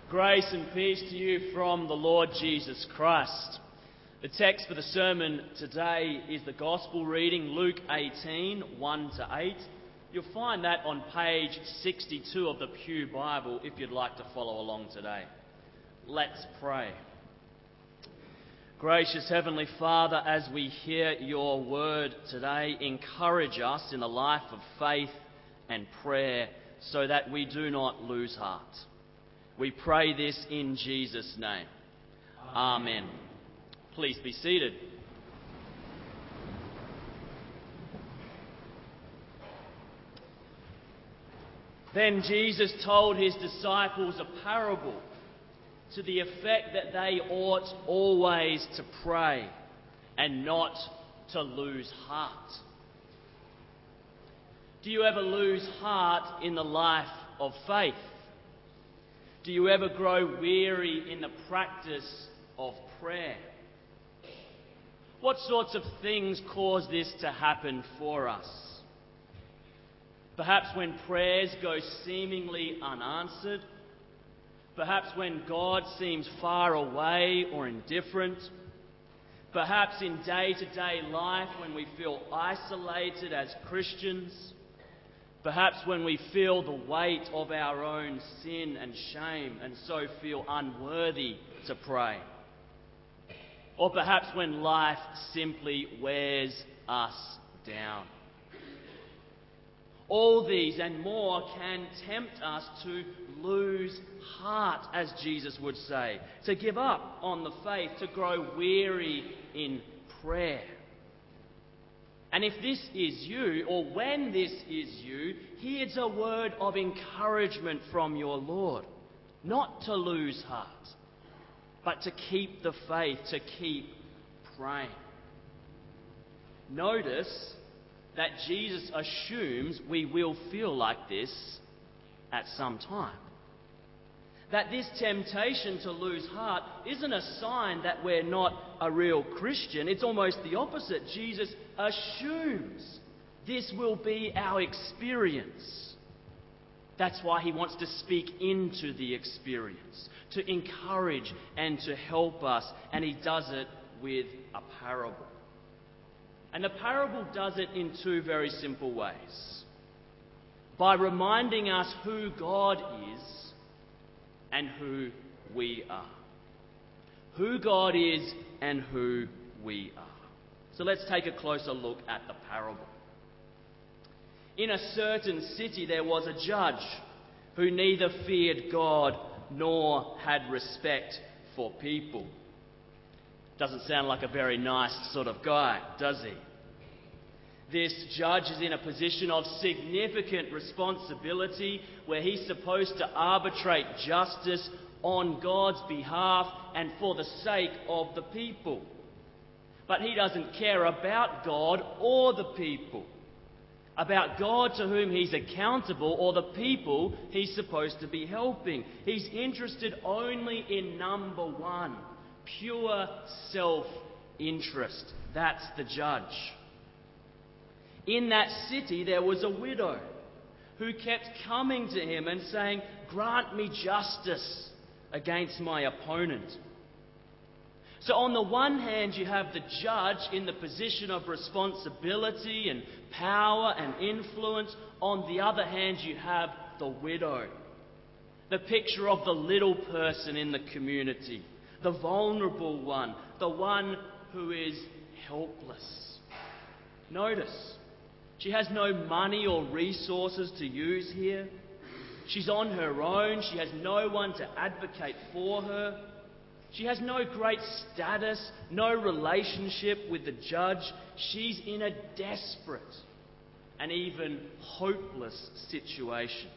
Grace and peace to you from the Lord Jesus Christ. The text for the sermon today is the Gospel reading, Luke 18, 1-8. You'll find that on page 62 of the Pew Bible if you'd like to follow along today. Let's pray. Gracious Heavenly Father, as we hear your word today, encourage us in the life of faith and prayer so that we do not lose heart. We pray this in Jesus' name. Amen. Please be seated. Then Jesus told his disciples a parable to the effect that they ought always to pray and not to lose heart. Do you ever lose heart in the life of faith? Do you ever grow weary in the practice of prayer? What sorts of things cause this to happen for us? Perhaps when prayers go seemingly unanswered. Perhaps when God seems far away or indifferent. Perhaps in day-to-day life when we feel isolated as Christians. Perhaps when we feel the weight of our own sin and shame and so feel unworthy to pray. Or perhaps when life simply wears us down. All these and more can tempt us to lose heart, as Jesus would say, to give up on the faith, to grow weary in prayer. And if this is you, or when this is you, here's a word of encouragement from your Lord. Not to lose heart, but to keep the faith, to keep praying. Notice that Jesus assumes we will feel like this at some time. That this temptation to lose heart isn't a sign that we're not a real Christian. It's almost the opposite. Jesus assumes this will be our experience. That's why he wants to speak into the experience, to encourage and to help us, and he does it with a parable. And the parable does it in two very simple ways. By reminding us who God is and who we are. Who God is and who we are. So let's take a closer look at the parable. In a certain city there was a judge who neither feared God nor had respect for people. Doesn't sound like a very nice sort of guy, does he? This judge is in a position of significant responsibility where he's supposed to arbitrate justice on God's behalf and for the sake of the people. But he doesn't care about God or the people, about God to whom he's accountable or the people he's supposed to be helping. He's interested only in number one, pure self-interest. That's the judge. In that city there was a widow who kept coming to him and saying, "Grant me justice against my opponent." So on the one hand you have the judge in the position of responsibility and power and influence. On the other hand you have the widow, the picture of the little person in the community, the vulnerable one, the one who is helpless. Notice, she has no money or resources to use here. She's on her own. She has no one to advocate for her. She has no great status, no relationship with the judge. She's in a desperate and even hopeless situation.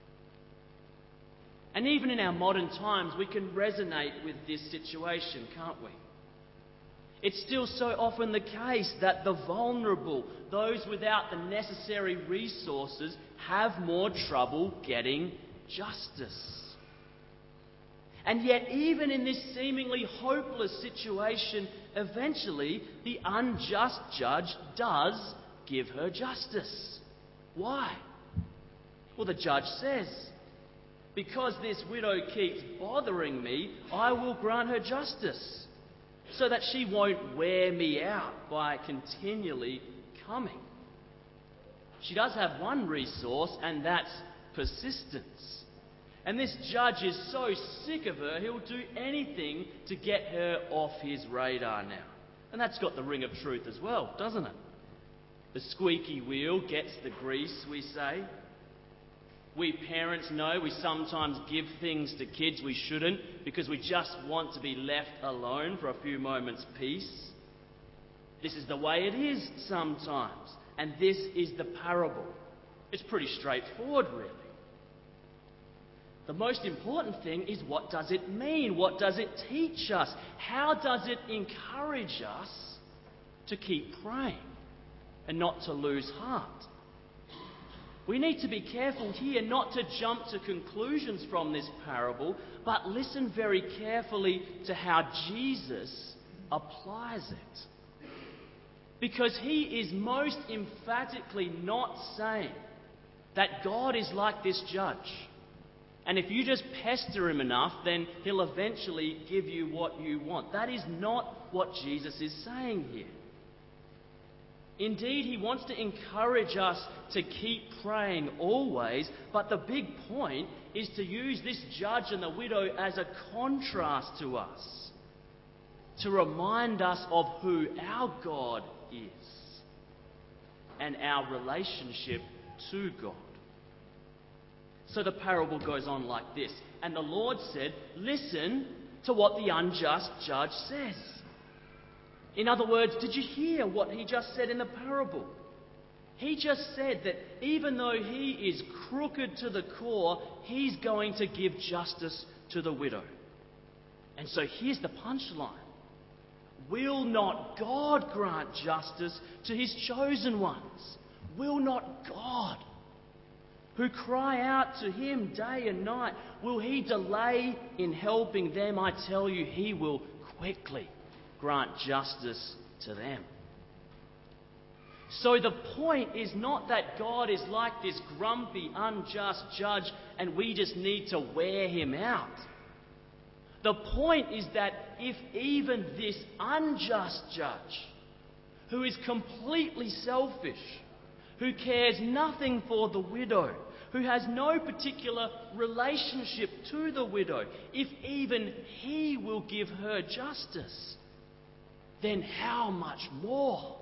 And even in our modern times, we can resonate with this situation, can't we? It's still so often the case that the vulnerable, those without the necessary resources, have more trouble getting justice. And yet, even in this seemingly hopeless situation, eventually the unjust judge does give her justice. Why? Well, the judge says, Because this widow keeps bothering me, I will grant her justice, so that she won't wear me out by continually coming. She does have one resource, and that's persistence. And this judge is so sick of her, he'll do anything to get her off his radar now. And that's got the ring of truth as well, doesn't it? The squeaky wheel gets the grease, we say. We parents know we sometimes give things to kids we shouldn't because we just want to be left alone for a few moments' peace. This is the way it is sometimes. And this is the parable. It's pretty straightforward, really. The most important thing is, what does it mean? What does it teach us? How does it encourage us to keep praying and not to lose heart? We need to be careful here not to jump to conclusions from this parable, but listen very carefully to how Jesus applies it. Because he is most emphatically not saying that God is like this judge. And if you just pester him enough, then he'll eventually give you what you want. That is not what Jesus is saying here. Indeed, he wants to encourage us to keep praying always, but the big point is to use this judge and the widow as a contrast to us, to remind us of who our God is and our relationship to God. So the parable goes on like this. And the Lord said, listen to what the unjust judge says. In other words, did you hear what he just said in the parable? He just said that even though he is crooked to the core, he's going to give justice to the widow. And so here's the punchline. Will not God grant justice to his chosen ones? Will not God, who cry out to him day and night, will he delay in helping them? I tell you, he will quickly grant justice to them. So the point is not that God is like this grumpy, unjust judge and we just need to wear him out. The point is that if even this unjust judge, who is completely selfish, who cares nothing for the widow, who has no particular relationship to the widow, if even he will give her justice, then how much more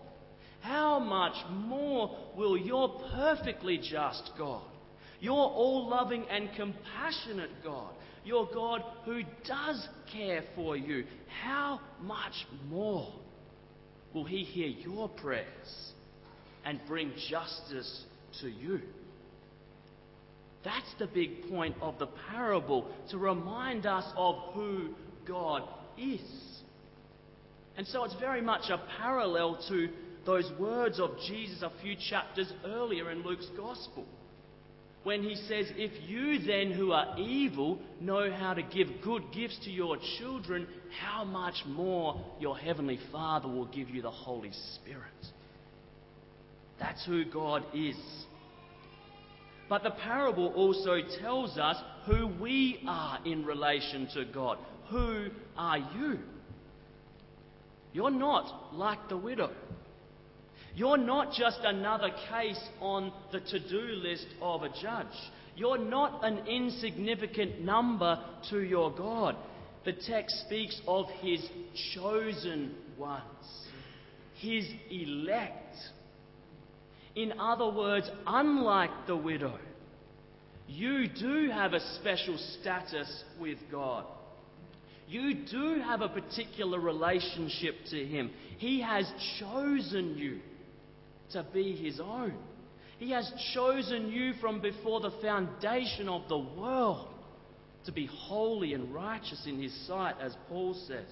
will your perfectly just God, your all-loving and compassionate God, your God who does care for you, how much more will he hear your prayers and bring justice to you? That's the big point of the parable, to remind us of who God is. And so it's very much a parallel to those words of Jesus a few chapters earlier in Luke's Gospel, when he says, if you then who are evil know how to give good gifts to your children, how much more your heavenly Father will give you the Holy Spirit. That's who God is. But the parable also tells us who we are in relation to God. Who are you? You're not like the widow. You're not just another case on the to-do list of a judge. You're not an insignificant number to your God. The text speaks of his chosen ones, his elect. In other words, unlike the widow, you do have a special status with God. You do have a particular relationship to him. He has chosen you to be his own. He has chosen you from before the foundation of the world to be holy and righteous in his sight, as Paul says.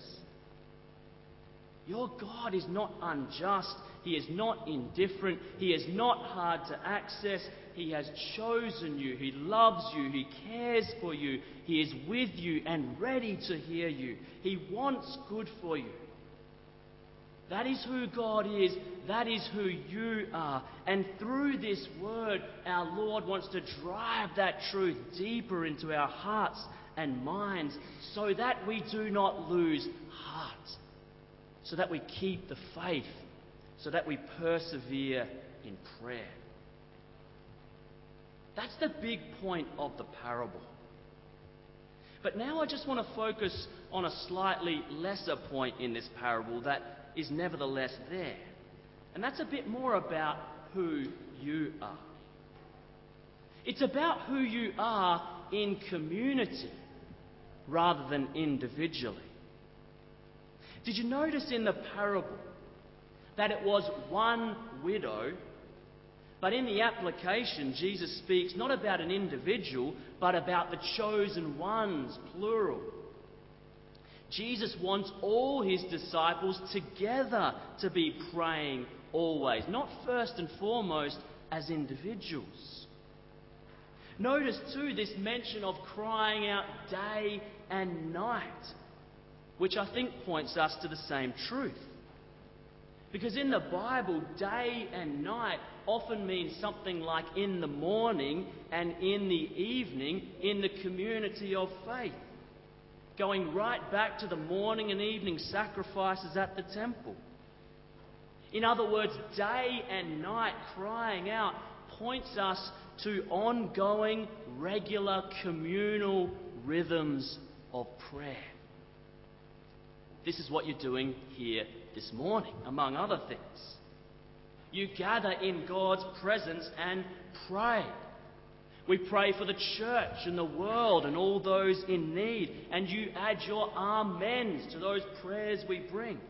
Your God is not unjust. He is not indifferent. He is not hard to access. He has chosen you. He loves you. He cares for you. He is with you and ready to hear you. He wants good for you. That is who God is. That is who you are. And through this word, our Lord wants to drive that truth deeper into our hearts and minds so that we do not lose heart, so that we keep the faith, so that we persevere in prayer. That's the big point of the parable. But now I just want to focus on a slightly lesser point in this parable that is nevertheless there. And that's a bit more about who you are. It's about who you are in community rather than individually. Did you notice in the parable that it was one widow, but in the application Jesus speaks not about an individual but about the chosen ones, plural. Jesus wants all his disciples together to be praying always, not first and foremost as individuals. Notice too this mention of crying out day and night, which I think points us to the same truth. Because in the Bible, day and night often means something like in the morning and in the evening in the community of faith, going right back to the morning and evening sacrifices at the temple. In other words, day and night crying out points us to ongoing, regular, communal rhythms of prayer. This is what you're doing here this morning, among other things. You gather in God's presence and pray. We pray for the church and the world and all those in need, and you add your amens to those prayers we bring.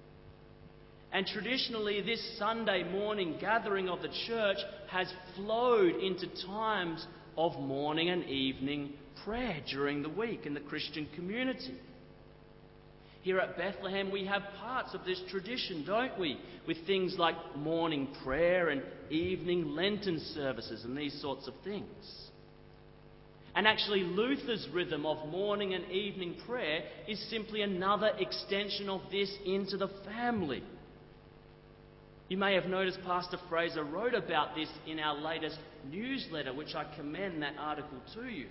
And traditionally, this Sunday morning gathering of the church has flowed into times of morning and evening prayer during the week in the Christian community. Here at Bethlehem, we have parts of this tradition, don't we? With things like morning prayer and evening Lenten services and these sorts of things. And actually, Luther's rhythm of morning and evening prayer is simply another extension of this into the family. You may have noticed Pastor Fraser wrote about this in our latest newsletter, which I commend that article to you.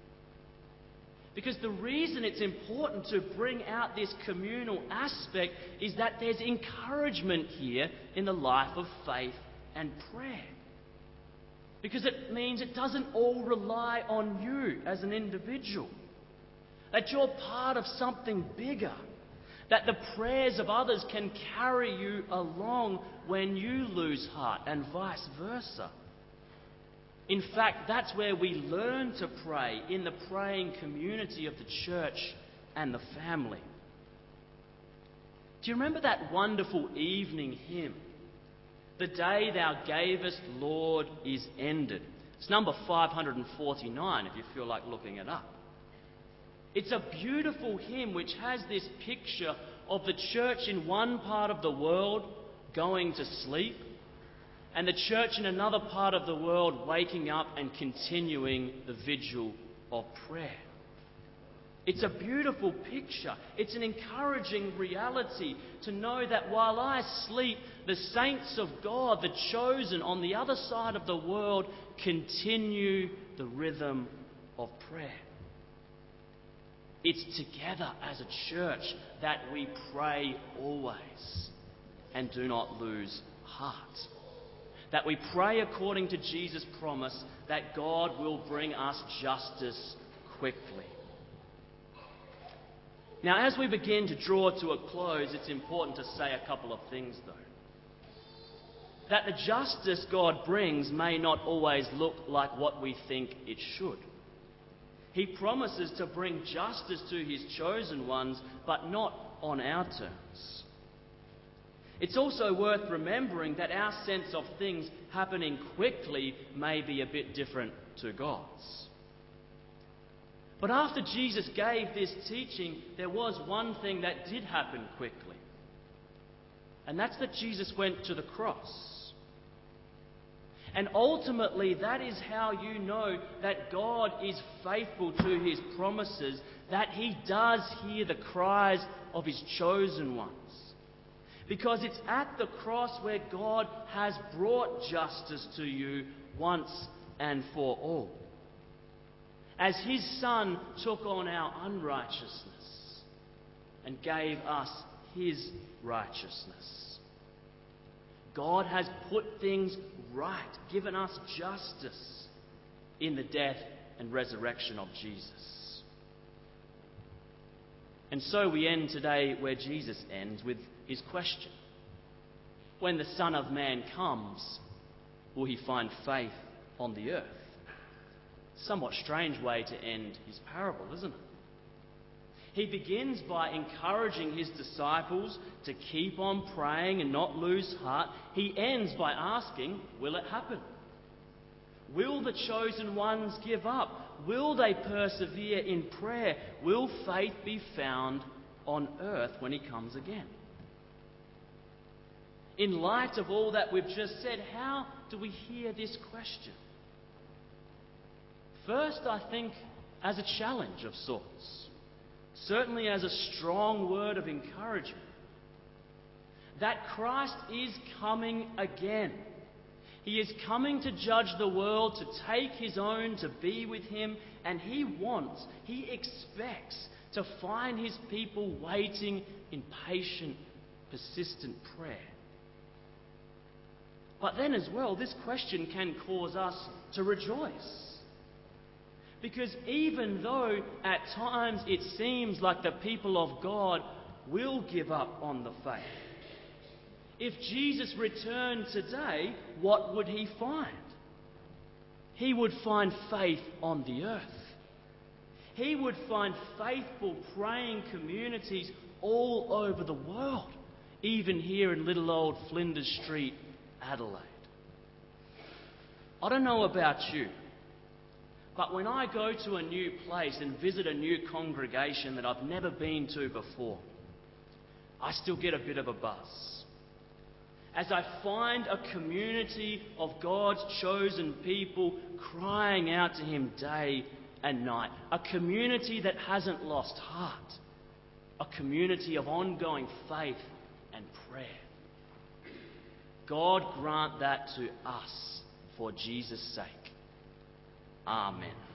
Because the reason it's important to bring out this communal aspect is that there's encouragement here in the life of faith and prayer. Because it means it doesn't all rely on you as an individual. That you're part of something bigger. That the prayers of others can carry you along when you lose heart and vice versa. In fact, that's where we learn to pray, in the praying community of the church and the family. Do you remember that wonderful evening hymn? The day thou gavest, Lord, is ended. It's number 549 if you feel like looking it up. It's a beautiful hymn which has this picture of the church in one part of the world going to sleep, and the church in another part of the world waking up and continuing the vigil of prayer. It's a beautiful picture. It's an encouraging reality to know that while I sleep, the saints of God, the chosen on the other side of the world, continue the rhythm of prayer. It's together as a church that we pray always and do not lose heart. That we pray according to Jesus' promise that God will bring us justice quickly. Now, as we begin to draw to a close, it's important to say a couple of things, though. That the justice God brings may not always look like what we think it should. He promises to bring justice to his chosen ones, but not on our terms. It's also worth remembering that our sense of things happening quickly may be a bit different to God's. But after Jesus gave this teaching, there was one thing that did happen quickly. And that's that Jesus went to the cross. And ultimately, that is how you know that God is faithful to his promises, that he does hear the cries of his chosen ones. Because it's at the cross where God has brought justice to you once and for all. As his Son took on our unrighteousness and gave us his righteousness. God has put things right, given us justice in the death and resurrection of Jesus. And so we end today where Jesus ends, with his question. When the Son of Man comes, will he find faith on the earth? Somewhat strange way to end his parable, isn't it? He begins by encouraging his disciples to keep on praying and not lose heart. He ends by asking, will it happen? Will the chosen ones give up? Will they persevere in prayer? Will faith be found on earth when he comes again? In light of all that we've just said, how do we hear this question? First, I think as a challenge of sorts. Certainly as a strong word of encouragement. That Christ is coming again. He is coming to judge the world, to take his own, to be with him, and he expects to find his people waiting in patient, persistent prayer. But then as well, this question can cause us to rejoice. Because even though at times it seems like the people of God will give up on the faith, if Jesus returned today, what would he find? He would find faith on the earth. He would find faithful praying communities all over the world, even here in little old Flinders Street, Adelaide. I don't know about you, but when I go to a new place and visit a new congregation that I've never been to before, I still get a bit of a buzz. As I find a community of God's chosen people crying out to him day and night, a community that hasn't lost heart, a community of ongoing faith and prayer. God grant that to us for Jesus' sake. Amen.